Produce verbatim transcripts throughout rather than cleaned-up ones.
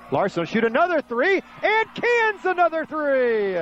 Larson will shoot another three, and cans another three.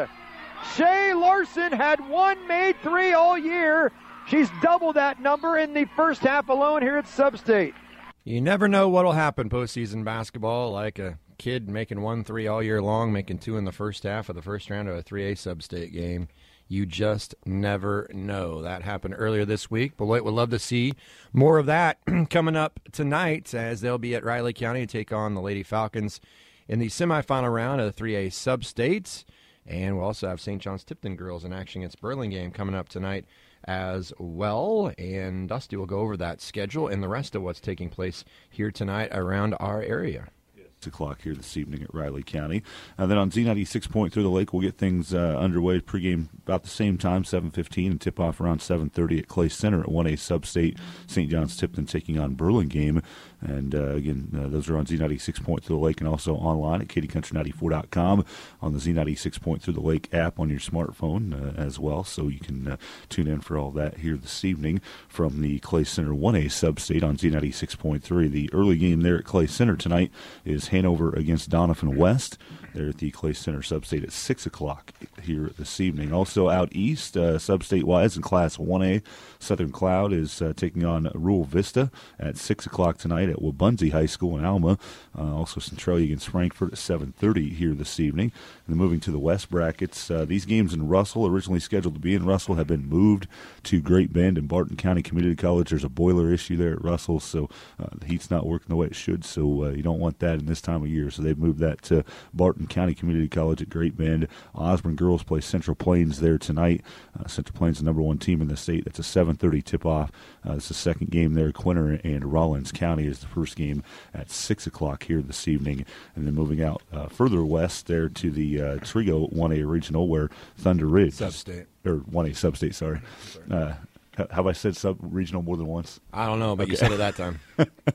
Shay Larson had one made three all year. She's doubled that number in the first half alone here at Sub-State. You never know what will happen postseason basketball, like a kid making one three all year long, making two in the first half of the first round of a three A Sub-State game. You just never know. That happened earlier this week. Beloit would love to see more of that coming up tonight as they'll be at Riley County to take on the Lady Falcons in the semifinal round of the three A Sub-States. And we'll also have Saint John's Tipton girls in action against Burlingame coming up tonight as well. And Dusty will go over that schedule and the rest of what's taking place here tonight around our area. O'clock here this evening at Riley County. And then on Z ninety-six Point Through the Lake, we'll get things uh, underway. Pregame about the same time, seven fifteen, and tip-off around seven thirty at Clay Center at one A Sub-State. Saint John's Tipton taking on Burlingame. And, uh, again, uh, those are on Z ninety-six Point Through the Lake and also online at Katy Country ninety-four dot com on the Z ninety-six Point Through the Lake app on your smartphone uh, as well. So you can uh, tune in for all that here this evening from the Clay Center one A Sub-State on Z ninety-six point three. The early game there at Clay Center tonight is Hanover against Doniphan West. They're at the Clay Center Sub-State at six o'clock here this evening. Also out east, uh, Sub-State-wise in Class one A, Southern Cloud is uh, taking on Rural Vista at six o'clock tonight at Wabunzie High School in Alma. Uh, also Centralia against Frankfort at seven thirty here this evening. And then moving to the West brackets, uh, these games in Russell, originally scheduled to be in Russell, have been moved to Great Bend and Barton County Community College. There's a boiler issue there at Russell, so uh, the heat's not working the way it should, so uh, you don't want that in this time of year. So they've moved that to Barton County Community College at Great Bend. Osborne girls play Central Plains there tonight. Uh, Central Plains, the number one team in the state. That's a seven thirty tip-off. Uh, it's the second game there. Quinter and Rollins County is the first game at six o'clock here this evening. And then moving out uh, further west there to the uh, Trigo one A Regional where Thunder Ridge. Sub-State. Or one A Sub-State, sorry. sorry. Uh, have I said sub-regional more than once? I don't know, but okay. You said it that time.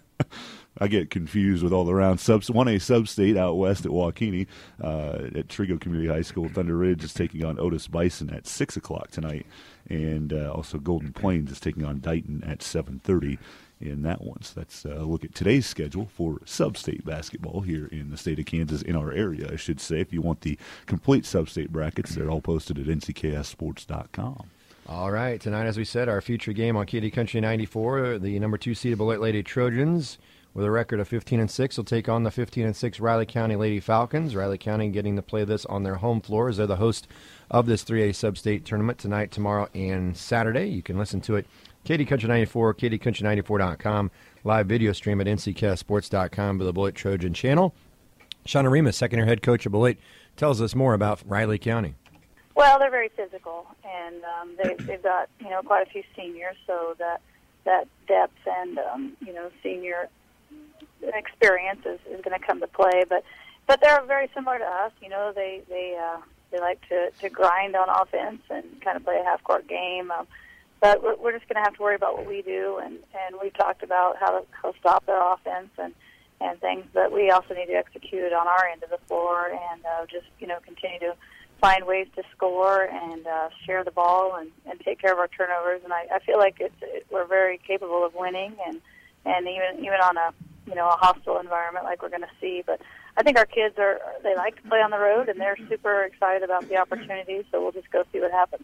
I get confused with all the round subs. one A Sub-State out west at Waukene uh, at Trigo Community High School. Thunder Ridge is taking on Otis Bison at six o'clock tonight. And uh, also Golden Plains is taking on Dighton at seven thirty in that one. So that's a look at today's schedule for Sub-State basketball here in the state of Kansas, in our area, I should say. If you want the complete Sub-State brackets, they're all posted at N C K S sports dot com. All right, tonight, as we said, our feature game on Katy Country ninety-four, the number two seeded Beloit Lady Trojans, with a record of fifteen and six, will take on the fifteen and six Riley County Lady Falcons. Riley County getting to play this on their home floor as they're the host of this three A Sub-State tournament tonight, tomorrow, and Saturday. You can listen to it, Katy Country ninety-four, Katy Country ninety-four dot com, live video stream at N C K S sports dot com for the Beloit Trojan channel. Shauna Remus, second-year head coach of Beloit, tells us more about Riley County. Well, they're very physical, and um, they, they've got, you know, quite a few seniors, so that that depth and, um, you know, senior experience is, is going to come to play. But but they're very similar to us. You know, they they uh, they like to, to grind on offense and kind of play a half-court game. Um, but we're, we're just going to have to worry about what we do, and, and we've talked about how to, how to stop their offense and, and things. But we also need to execute it on our end of the floor and uh, just, you know, continue to find ways to score and uh, share the ball and, and take care of our turnovers. And I, I feel like it's, it, we're very capable of winning, and, and even even on a you know a hostile environment like we're going to see. But I think our kids are they like to play on the road, and they're super excited about the opportunity. So we'll just go see what happens.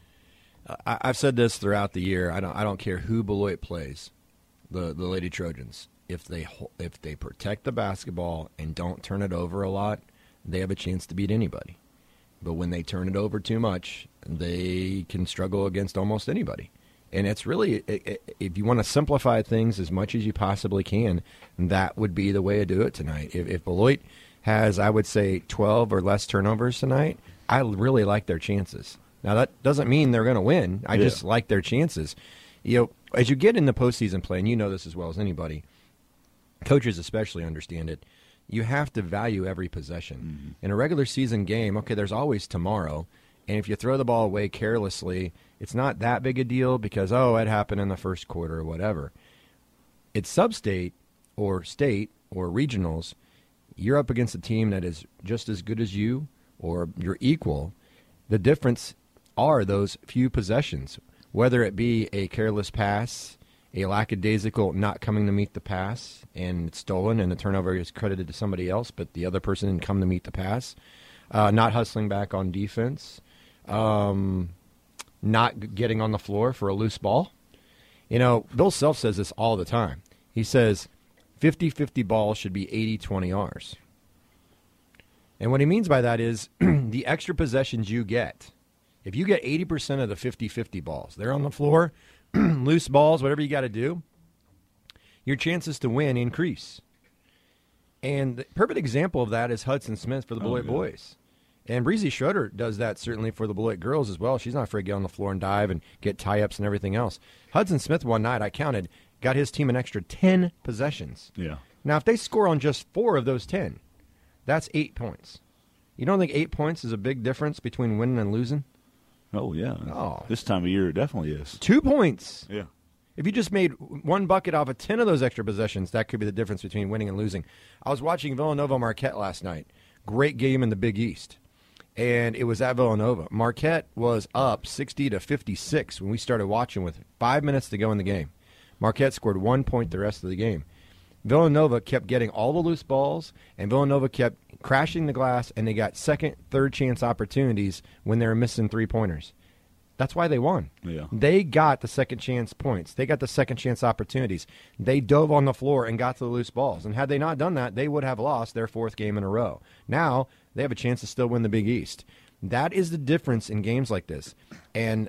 Uh, I've said this throughout the year. I don't I don't care who Beloit plays, the the Lady Trojans. If they if they protect the basketball and don't turn it over a lot, they have a chance to beat anybody. But when they turn it over too much, they can struggle against almost anybody. And it's really, if you want to simplify things as much as you possibly can, that would be the way to do it tonight. If, if Beloit has, I would say, twelve or less turnovers tonight, I really like their chances. Now, that doesn't mean they're going to win. I yeah. just like their chances. You know, as you get into postseason play, and you know this as well as anybody, coaches especially understand it, you have to value every possession. Mm-hmm. In a regular season game, okay, there's always tomorrow, and if you throw the ball away carelessly, it's not that big a deal because, oh, it happened in the first quarter or whatever. It's sub-state or state or regionals, you're up against a team that is just as good as you or you're equal. The difference are those few possessions, whether it be a careless pass, a lackadaisical not coming to meet the pass and it's stolen and the turnover is credited to somebody else, but the other person didn't come to meet the pass, uh, not hustling back on defense, um, not getting on the floor for a loose ball. You know, Bill Self says this all the time. He says fifty-fifty balls should be eighty twenty R's. And what he means by that is the extra possessions you get. If you get eighty percent of the fifty-fifty balls, they're on the floor, loose balls, whatever you got to do, your chances to win increase. And the perfect example of that is Hudson Smith for the Beloit oh, yeah. boys. And Breezy Schroeder does that certainly for the Beloit girls as well. She's not afraid to get on the floor and dive and get tie-ups and everything else. Hudson Smith one night, I counted, got his team an extra ten possessions. Yeah. Now, if they score on just four of those ten, that's eight points. You don't think eight points is a big difference between winning and losing? Oh, yeah. Oh. This time of year, it definitely is. Two points. Yeah. If you just made one bucket off of ten of those extra possessions, that could be the difference between winning and losing. I was watching Villanova Marquette last night. Great game in the Big East. And it was at Villanova. Marquette was up sixty to fifty-six when we started watching with five minutes to go in the game. Marquette scored one point the rest of the game. Villanova kept getting all the loose balls, and Villanova kept crashing the glass, and they got second, third chance opportunities when they were missing three-pointers. That's why they won. Yeah. They got the second chance points. They got the second chance opportunities. They dove on the floor and got to the loose balls. And had they not done that, they would have lost their fourth game in a row. Now they have a chance to still win the Big East. That is the difference in games like this. And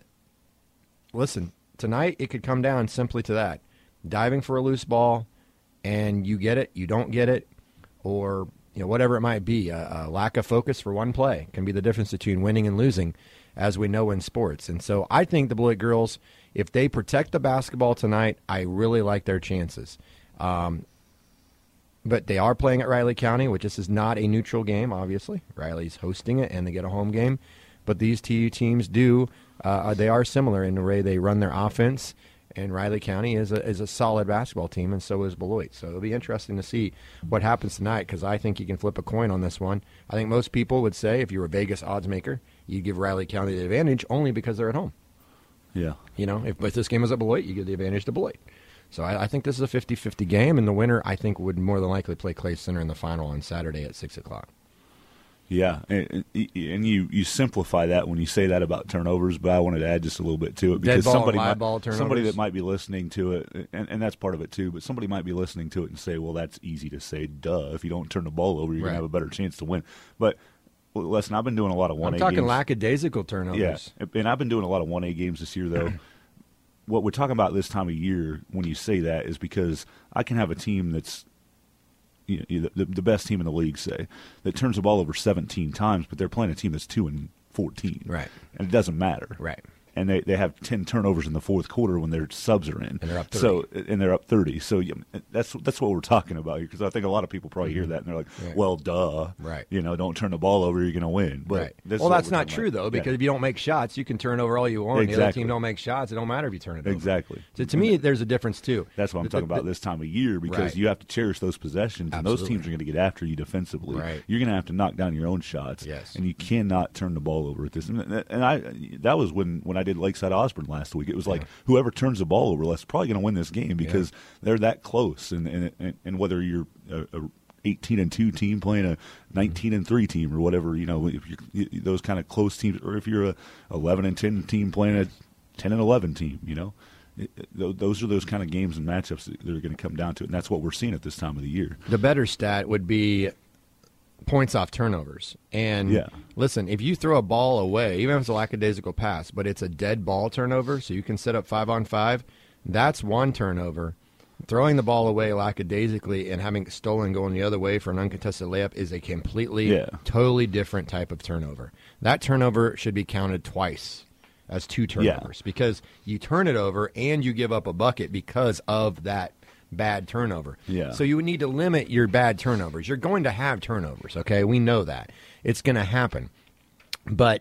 listen, tonight it could come down simply to that. Diving for a loose ball, and you get it, you don't get it, or you know whatever it might be. A, a lack of focus for one play can be the difference between winning and losing, as we know in sports. And so I think the Beloit girls, if they protect the basketball tonight, I really like their chances. Um, but they are playing at Riley County, which this is not a neutral game, obviously. Riley's hosting it, and they get a home game. But these two teams do, uh, they are similar in the way they run their offense. And Riley County is a, is a solid basketball team, and so is Beloit. So it'll be interesting to see what happens tonight, because I think you can flip a coin on this one. I think most people would say, if you're a Vegas odds maker, you give Riley County the advantage only because they're at home. Yeah. You know, if, if this game was at Beloit, you give the advantage to Beloit. So I, I think this is a fifty-fifty game, and the winner, I think, would more than likely play Clay Center in the final on Saturday at six o'clock. Yeah, and, and you, you simplify that when you say that about turnovers, but I wanted to add just a little bit to it, because Dead ball, somebody live might, ball turnovers. somebody that might be listening to it, and, and that's part of it too, but somebody might be listening to it and say, well, that's easy to say, duh, if you don't turn the ball over, you're Right. going to have a better chance to win. But well, listen, I've been doing a lot of one A I'm talking games. lackadaisical turnovers. Yeah, and I've been doing a lot of one A games this year, though. What we're talking about this time of year when you say that is because I can have a team that's you know, the, the best team in the league, say, that turns the ball over seventeen times, but they're playing a team that's two and fourteen. Right. And it doesn't matter. Right. And they, they have ten turnovers in the fourth quarter when their subs are in. And they're up thirty. So, and they're up thirty. So yeah, that's that's what we're talking about here, because I think a lot of people probably hear that and they're like, Right. well, duh. Right. You know, don't turn the ball over, you're going to win. But Right. this is Well, what that's we're not talking true, about. though, Yeah. because if you don't make shots, you can turn over all you want. The other Exactly. team don't make shots. It don't matter if you turn it over. Exactly. So to me, there's a difference, too. That's what I'm The- talking the- about this time of year, because Right. you have to cherish those possessions, and those Absolutely. teams are going to get after you defensively. Right. You're going to have to knock down your own shots, Yes. and you cannot turn the ball over at this. And, and I that was when, when I did Lakeside Osborne last week. It was like Yeah. whoever turns the ball over, that's probably going to win this game, because they're that close. And and, and, and whether you're a, a eighteen and two team playing a nineteen and three team or whatever, you know, if you're those kind of close teams, or if you're a eleven and ten team playing a ten and eleven team, you know. It, it, those are those kind of games and matchups that are going to come down to it, and that's what we're seeing at this time of the year. The better stat would be points off turnovers. And Yeah. listen, if you throw a ball away, even if it's a lackadaisical pass, but it's a dead ball turnover, so you can set up five on five, that's one turnover. Throwing the ball away lackadaisically and having it stolen going the other way for an uncontested layup is a completely, Yeah. totally different type of turnover. That turnover should be counted twice as two turnovers, because you turn it over and you give up a bucket because of that bad turnover. Yeah. So you would need to limit your bad turnovers. You're going to have turnovers, okay? We know that. It's going to happen. But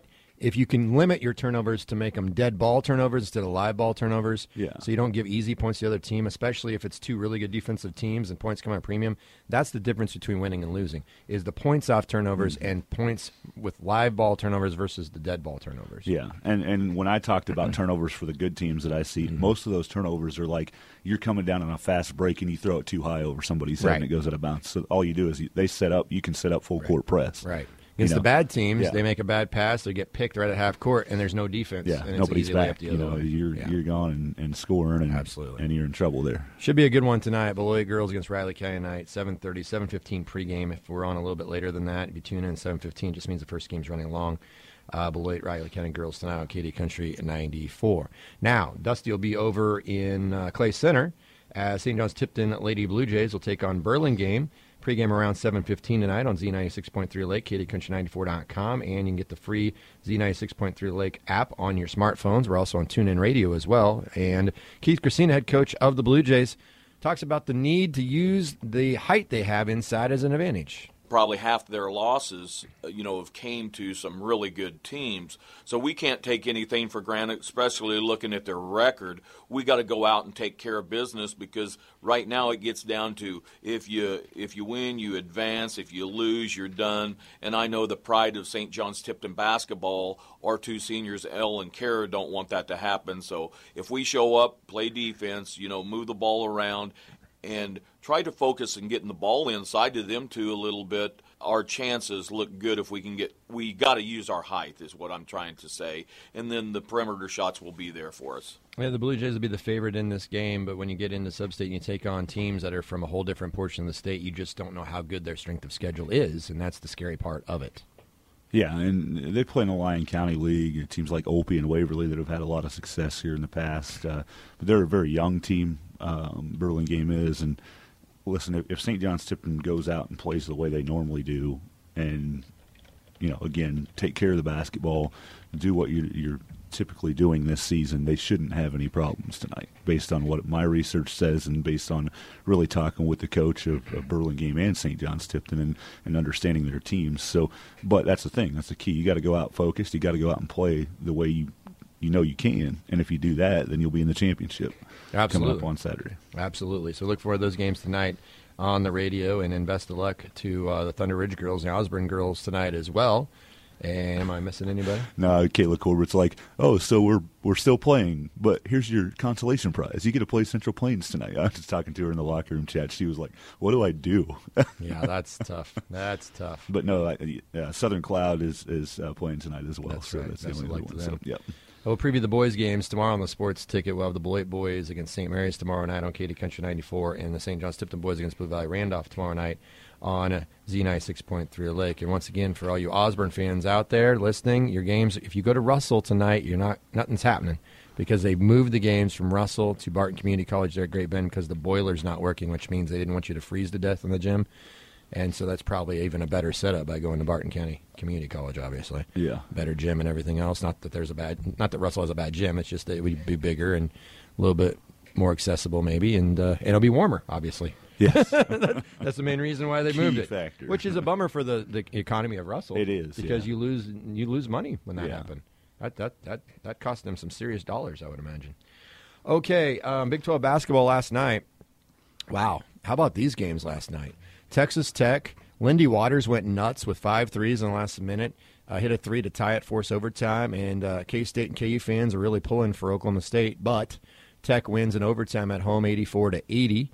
if you can limit your turnovers to make them dead ball turnovers instead of live ball turnovers, Yeah. so you don't give easy points to the other team, especially if it's two really good defensive teams and points come at a premium, that's the difference between winning and losing, is the points off turnovers Mm-hmm. and points with live ball turnovers versus the dead ball turnovers. Yeah, and and when I talked about turnovers for the good teams that I see, Mm-hmm. most of those turnovers are like you're coming down on a fast break and you throw it too high over somebody's head Right. and it goes out of bounds. So all you do is you, they set up, you can set up full court press. Right. You Against know? the bad teams, Yeah. they make a bad pass, they get picked right at half court, and there's no defense. Yeah, and it's nobody's easy layup back. the You other know, way. you're Yeah. you're gone and, and scoring, and Absolutely. and you're in trouble there. Should be a good one tonight. Beloit girls against Riley County tonight, seven thirty, seven fifteen pregame. If we're on a little bit later than that, if you tune in seven fifteen, just means the first game's running long. Uh, Beloit Riley County girls tonight on Katy Country ninety-four. Now, Dusty will be over in uh, Clay Center as Saint John's Tipton Lady Blue Jays will take on Burlingame. Pregame around seven fifteen tonight on Z ninety-six point three Lake, Katy Country ninety-four dot com, and you can get the free Z ninety-six point three Lake app on your smartphones. We're also on TuneIn Radio as well. And Keith Christina, head coach of the Blue Jays, talks about the need to use the height they have inside as an advantage. Probably half their losses, uh, you know, have came to some really good teams. So we can't take anything for granted, especially looking at their record. We got to go out and take care of business because right now it gets down to if you if you win, you advance. If you lose, you're done. And I know the pride of Saint John's Tipton basketball, our two seniors, Elle and Kara, don't want that to happen. So if we show up, play defense, you know, move the ball around, and try to focus on getting the ball inside to them too a little bit, our chances look good if we can get – we got to use our height is what I'm trying to say, and then the perimeter shots will be there for us. Yeah, the Blue Jays will be the favorite in this game, but when you get into Sub-State and you take on teams that are from a whole different portion of the state, you just don't know how good their strength of schedule is, and that's the scary part of it. Yeah, and they play in the Lyon County League. Teams like Opie and Waverly that have had a lot of success here in the past. Uh, but they're a very young team, um, Burlingame is. And listen, if, if Saint John's Tipton goes out and plays the way they normally do and, you know, again, take care of the basketball, do what you, you're typically doing this season, they shouldn't have any problems tonight, based on what my research says and based on really talking with the coach of, of Burlingame and Saint John's Tipton and, and understanding their teams. So, but that's the thing. That's the key. You got to go out focused. You got to go out and play the way you you know you can. And if you do that, then you'll be in the championship Absolutely. coming up on Saturday. Absolutely. So look for those games tonight on the radio, and then best of luck to uh, the Thunder Ridge girls and Osborne girls tonight as well. And am I missing anybody? No, Kayla Corbett's like, oh, so we're we're still playing, but here's your consolation prize. You get to play Central Plains tonight. I was just talking to her in the locker room chat. She was like, what do I do? Yeah, that's tough. That's tough. But no, I, yeah, Southern Cloud is is uh, playing tonight as well. That's so right. that's Best the of only luck other to one. them. So, yep. We'll preview the boys' games tomorrow on the Sports Ticket. We'll have the Beloit boys against Saint Mary's tomorrow night on Katy Country ninety-four, and the Saint John's Tipton boys against Blue Valley Randolph tomorrow night on Z ninety-six point three Lake. And once again, for all you Osborne fans out there listening, your games, if you go to Russell tonight, you're not nothing's happening because they've moved the games from Russell to Barton Community College there at Great Bend because the boiler's not working, which means they didn't want you to freeze to death in the gym. And so that's probably even a better setup by going to Barton County Community College, obviously. Yeah. Better gym and everything else. Not that there's a bad, not that Russell has a bad gym. It's just that it would be bigger and a little bit more accessible, maybe, and uh, it'll be warmer, obviously. Yes. That's the main reason why they Key moved it, factor. which is a bummer for the, the economy of Russell. It is, because yeah. you lose you lose money when that Yeah. happened. That that that that cost them some serious dollars, I would imagine. Okay, um, Big twelve basketball last night. Wow, how about these games last night? Texas Tech. Lindy Waters went nuts with five threes in the last minute. Uh, hit a three to tie it, force overtime, and uh, K-State and K U fans are really pulling for Oklahoma State. But Tech wins in overtime at home, eighty-four to eighty.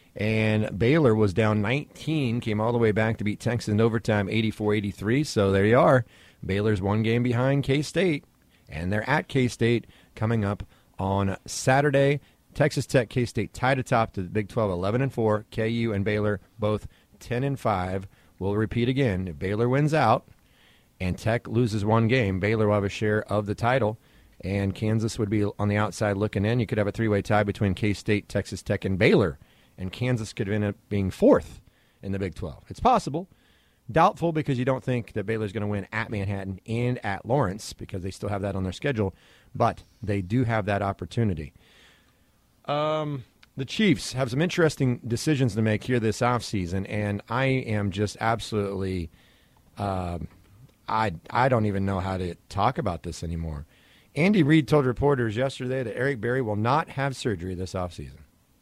And Baylor was down nineteen, came all the way back to beat Texas in overtime, eighty-four eighty-three. So there you are. Baylor's one game behind K-State, and they're at K-State coming up on Saturday. Texas Tech, K-State tied atop the Big twelve, eleven and four. K U and Baylor both ten and five. We'll repeat again. If Baylor wins out and Tech loses one game, Baylor will have a share of the title, and Kansas would be on the outside looking in. You could have a three-way tie between K-State, Texas Tech, and Baylor, and Kansas could end up being fourth in the Big twelve. It's possible. Doubtful because you don't think that Baylor's going to win at Manhattan and at Lawrence because they still have that on their schedule, but they do have that opportunity. Um... The Chiefs have some interesting decisions to make here this offseason, and I am just absolutely uh, I, I don't even know how to talk about this anymore. Andy Reid told reporters yesterday that Eric Berry will not have surgery this offseason.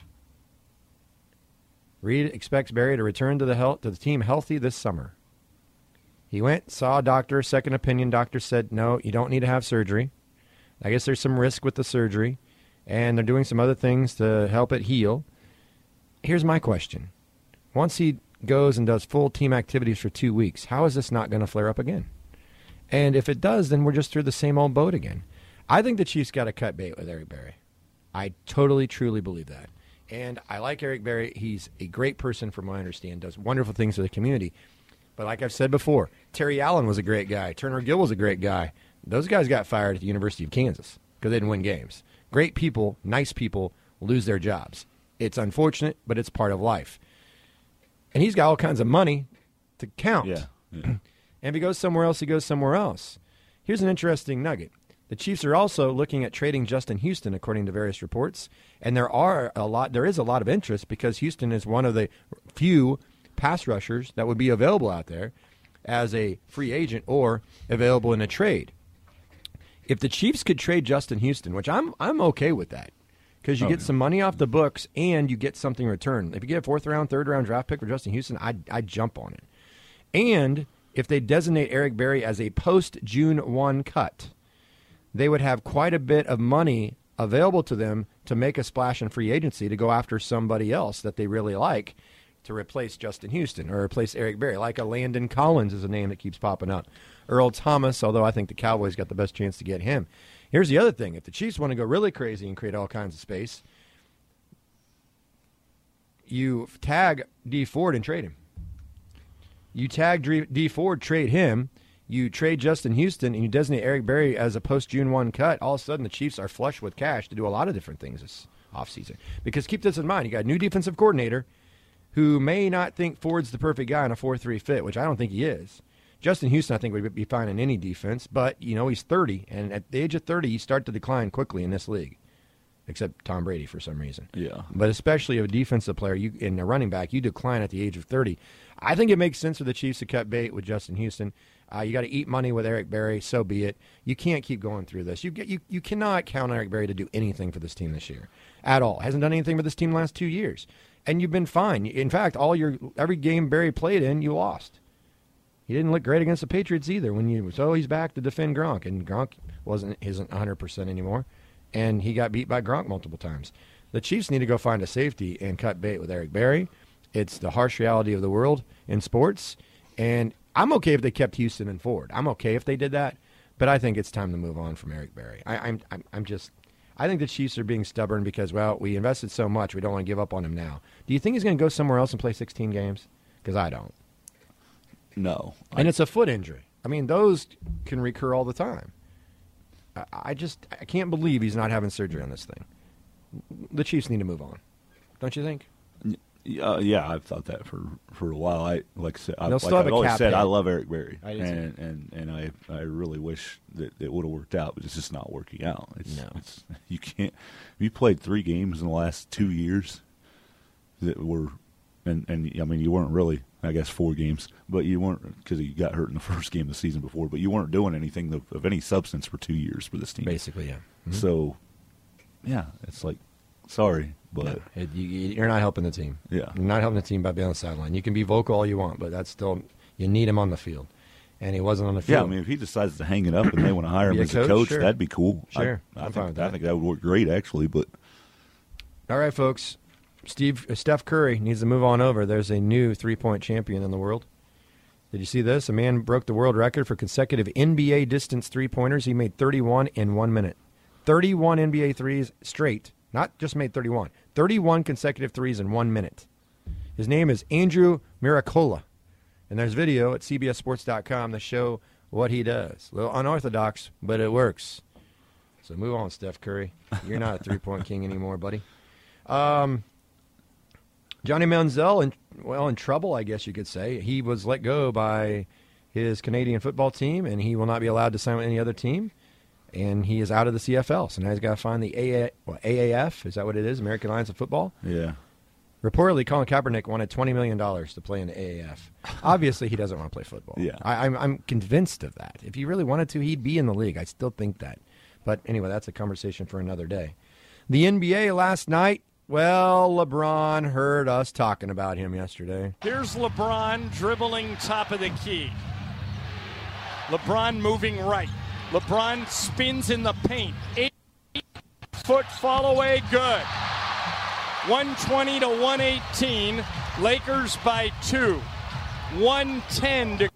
Reid expects Berry to return to the health, to the team healthy this summer. He went, saw a doctor, second opinion. Doctor said, no, you don't need to have surgery. I guess there's some risk with the surgery, and they're doing some other things to help it heal. Here's my question. Once he goes and does full team activities for two weeks, how is this not going to flare up again? And if it does, then we're just through the same old boat again. I think the Chiefs got to cut bait with Eric Berry. I totally, truly believe that. And I like Eric Berry. He's a great person from what I understand, does wonderful things for the community. But like I've said before, Terry Allen was a great guy. Turner Gill was a great guy. Those guys got fired at the University of Kansas because they didn't win games. Great people, nice people lose their jobs. It's unfortunate, but it's part of life. And he's got all kinds of money to count. Yeah. yeah. And if he goes somewhere else, he goes somewhere else. Here's an interesting nugget. The Chiefs are also looking at trading Justin Houston, according to various reports. And there are a lot. There is a lot of interest because Houston is one of the few pass rushers that would be available out there as a free agent or available in a trade. If the Chiefs could trade Justin Houston, which I'm I'm okay with that, because you oh, get yeah. some money off the books and you get something in return. If you get a fourth round, third round draft pick for Justin Houston, I'd, I'd jump on it. And if they designate Eric Berry as a post-June first cut, they would have quite a bit of money available to them to make a splash in free agency to go after somebody else that they really like to replace Justin Houston or replace Eric Berry, like a Landon Collins is a name that keeps popping up. Earl Thomas, although I think the Cowboys got the best chance to get him. Here's the other thing. If the Chiefs want to go really crazy and create all kinds of space, you tag D Ford and trade him. You tag D Ford, trade him. You trade Justin Houston, and you designate Eric Berry as a post-June first cut. All of a sudden, the Chiefs are flush with cash to do a lot of different things this offseason. Because keep this in mind. You got a new defensive coordinator who may not think Ford's the perfect guy in a four three fit, which I don't think he is. Justin Houston, I think, would be fine in any defense, but, you know, he's thirty, and at the age of thirty, you start to decline quickly in this league, except Tom Brady for some reason. Yeah. But especially a defensive player, you in a running back, you decline at the age of thirty. I think it makes sense for the Chiefs to cut bait with Justin Houston. Uh, you got to eat money with Eric Berry, so be it. You can't keep going through this. You get you you cannot count on Eric Berry to do anything for this team this year at all. Hasn't done anything for this team the last two years. And you've been fine. In fact, all your every game Berry played in, you lost. He didn't look great against the Patriots either. When you so he's back to defend Gronk, and Gronk wasn't isn't one hundred percent anymore, and he got beat by Gronk multiple times. The Chiefs need to go find a safety and cut bait with Eric Berry. It's the harsh reality of the world in sports, and I'm okay if they kept Houston and Ford. I'm okay if they did that, but I think it's time to move on from Eric Berry. I, I'm I'm I'm just I think the Chiefs are being stubborn because well we invested so much we don't want to give up on him now. Do you think he's going to go somewhere else and play sixteen games? Because I don't. No. And I, it's a foot injury. I mean, those can recur all the time. I, I just I can't believe he's not having surgery on this thing. The Chiefs need to move on. Don't you think? uh, yeah, I've thought that for, for a while. I like I said, I, They'll like still have I've a always cap said, hit. I love Eric Berry, I do too. and and and I I really wish that it would have worked out, but it's just not working out. It's, No. it's you can't. You played three games in the last two years that were, and and I mean you weren't really. I guess four games, but you weren't because you got hurt in the first game of the season before. But you weren't doing anything of, of any substance for two years for this team. Basically, yeah. Mm-hmm. So, yeah, it's like, sorry, but No, it, you, you're not helping the team. Yeah. You're not helping the team by being on the sideline. You can be vocal all you want, but that's still you need him on the field, and he wasn't on the field. yeah, I mean, if he decides to hang it up and they want to hire him Be a as coach, a coach, sure. that'd be cool. Sure. I, I I'm think fine with I that. think that would work great, actually. But All right, folks. Steve uh, Steph Curry needs to move on over. There's a new three-point champion in the world. Did you see this? A man broke the world record for consecutive N B A distance three-pointers. He made thirty-one in one minute. thirty-one N B A threes straight. Not just made thirty-one. thirty-one consecutive threes in one minute. His name is Andrew Miracola. And there's video at C B S Sports dot com to show what he does. A little unorthodox, but it works. So move on, Steph Curry. You're not a three-point king anymore, buddy. Um, Johnny Manziel, in, well, in trouble, I guess you could say. He was let go by his Canadian football team, and he will not be allowed to sign with any other team. And he is out of the C F L. So now he's got to find the A A, well, A A F. Is that what it is? American Alliance of Football. yeah, Reportedly, Colin Kaepernick wanted twenty million dollars to play in the A A F. Obviously, he doesn't want to play football. Yeah. I, I'm, I'm convinced of that. If he really wanted to, he'd be in the league. I still think that. But anyway, that's a conversation for another day. The N B A last night, well, LeBron heard us talking about him yesterday. Here's LeBron dribbling top of the key. LeBron moving right. LeBron spins in the paint. Eight-foot fall away, good. one twenty to one eighteen. Lakers by two. one ten to...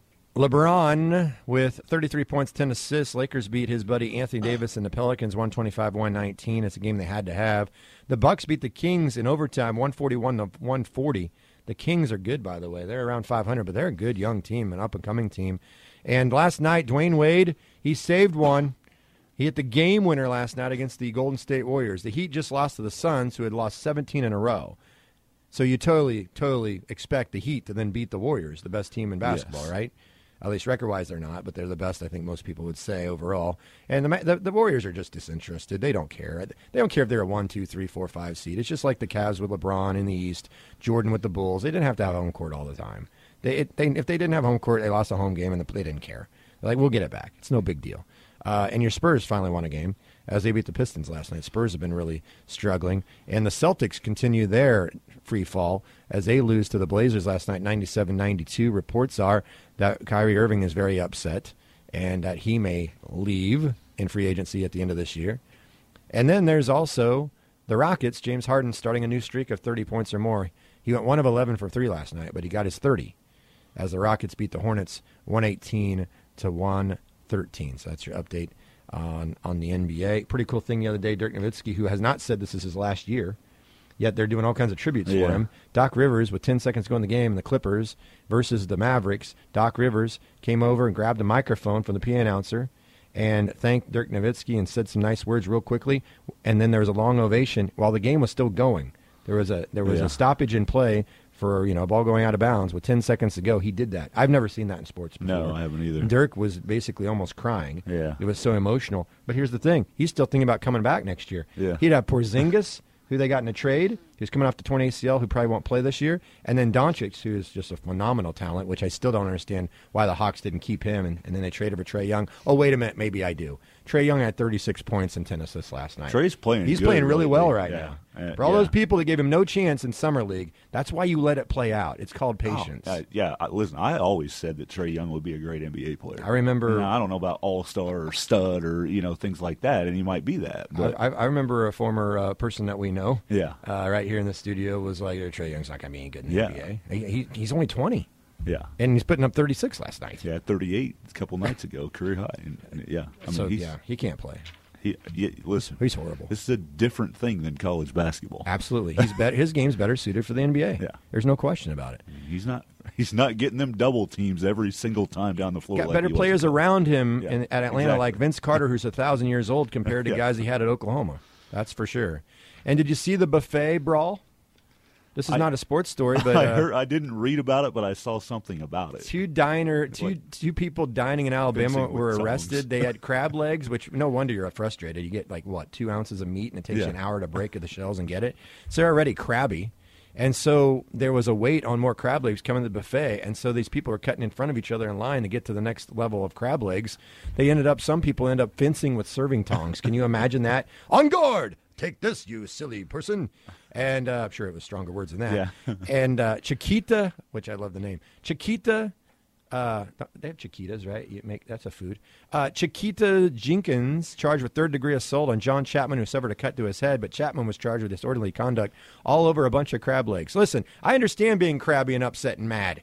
LeBron with thirty-three points, ten assists. Lakers beat his buddy Anthony Davis and the Pelicans one twenty-five to one nineteen. It's a game they had to have. The Bucks beat the Kings in overtime one forty-one to one forty. The Kings are good, by the way. They're around five hundred, but they're a good young team, an up-and-coming team. And last night, Dwayne Wade, he saved one. He hit the game winner last night against the Golden State Warriors. The Heat just lost to the Suns, who had lost seventeen in a row. So you totally, totally expect the Heat to then beat the Warriors, the best team in basketball, Yes. right? At least record-wise, they're not, but they're the best, I think most people would say, overall. And the, the the Warriors are just disinterested. They don't care. They don't care if they're a one, two, three, four, five seed. It's just like the Cavs with LeBron in the East, Jordan with the Bulls. They didn't have to have home court all the time. They, it, they If they didn't have home court, they lost a home game, and they didn't care. They're like, we'll get it back. It's no big deal. Uh, and your Spurs finally won a game as they beat the Pistons last night. Spurs have been really struggling. And the Celtics continue their free fall as they lose to the Blazers last night, ninety-seven ninety-two. Reports are that Kyrie Irving is very upset and that he may leave in free agency at the end of this year. And then there's also the Rockets. James Harden starting a new streak of thirty points or more. He went one of eleven for three last night, but he got his thirty as the Rockets beat the Hornets one eighteen to one thirteen. So that's your update on, on the N B A. Pretty cool thing the other day, Dirk Nowitzki, who has not said this is his last year, yet they're doing all kinds of tributes Yeah. for him. Doc Rivers, with ten seconds to go in the game, the Clippers versus the Mavericks, Doc Rivers came over and grabbed a microphone from the P A announcer and thanked Dirk Nowitzki and said some nice words real quickly. And then there was a long ovation while the game was still going. There was a there was Yeah. a stoppage in play for, you know, a ball going out of bounds with ten seconds to go. He did that. I've never seen that in sports before. No, I haven't either. Dirk was basically almost crying. Yeah. It was so emotional. But here's the thing. He's still thinking about coming back next year. Yeah. He'd have Porzingis, who they got in a trade, who's coming off the torn A C L, who probably won't play this year, and then Doncic, who is just a phenomenal talent, which I still don't understand why the Hawks didn't keep him, and, and then they traded for Trae Young. Oh, wait a minute, maybe I do. Trae Young had thirty-six points and ten assists last night. Trey's playing He's good playing really well lately. right Yeah. now. Uh, For all yeah. those people that gave him no chance in Summer League, that's why you let it play out. It's called patience. Oh, uh, yeah, I- listen, I always said that Trae Young would be a great N B A player. I remember- Now, I don't know about all-star or stud or, you know, things like that, and he might be that. But I, I remember a former uh, person that we know, Yeah. uh, right here in the studio, was like, oh, Trae Young's not going to be any good in the Yeah. N B A. He, he, he's only twenty, yeah. and he's putting up thirty-six last night. Yeah, thirty-eight a couple nights ago, career high. And, and, yeah, I mean, so, he's, yeah, he can't play. he, yeah, listen, He's horrible. this is a different thing than college basketball. Absolutely. He's better. His game's better suited for the N B A. Yeah. There's no question about it. He's not. He's not getting them double teams every single time down the floor. Got like better he was players in- around him Yeah, in, at Atlanta, exactly. like Vince Carter, who's a thousand years old, compared to Yeah. guys he had at Oklahoma. That's for sure. And did you see the buffet brawl? This is I- not a sports story, but I uh, heard. I didn't read about it, but I saw something about it. two diner, two What? two people dining in Alabama Fencing with were tongues. arrested. They had crab legs, which no wonder you're frustrated. You get like what two ounces of meat, and it takes Yeah. you an hour to break the shells and get it. So they're already crabby. And so there was a wait on more crab legs coming to the buffet, and so these people are cutting in front of each other in line to get to the next level of crab legs. They ended up, some people end up fencing with serving tongs. Can you imagine that? On guard! Take this, you silly person. And uh, I'm sure it was stronger words than that. Yeah. and uh, Chiquita, which I love the name, Chiquita, uh, they have Chiquitas, right? You make that's a food. Uh, Chiquita Jenkins charged with third degree assault on John Chapman, who suffered a cut to his head, but Chapman was charged with disorderly conduct all over a bunch of crab legs. Listen, I understand being crabby and upset and mad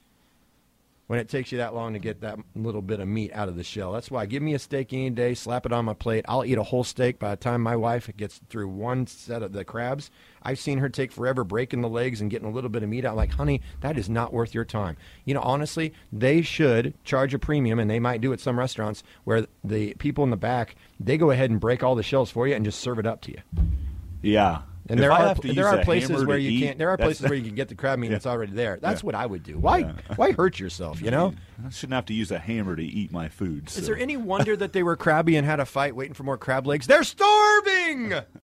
when it takes you that long to get that little bit of meat out of the shell. That's why. Give me a steak any day, slap it on my plate. I'll eat a whole steak by the time my wife gets through one set of the crabs. I've seen her take forever breaking the legs and getting a little bit of meat out. Like, honey, that is not worth your time. You know, honestly, they should charge a premium, and they might do at some restaurants, where the people in the back, they go ahead and break all the shells for you and just serve it up to you. Yeah. And If there I are have to there use are a places hammer where to you eat, can't. There are that's- places where you can get the crab meat Yeah. that's already there. That's Yeah. what I would do. Why Yeah. why hurt yourself? You know. I shouldn't have to use a hammer to eat my food. Is so. there any wonder that they were crabby and had a fight waiting for more crab legs? They're starving!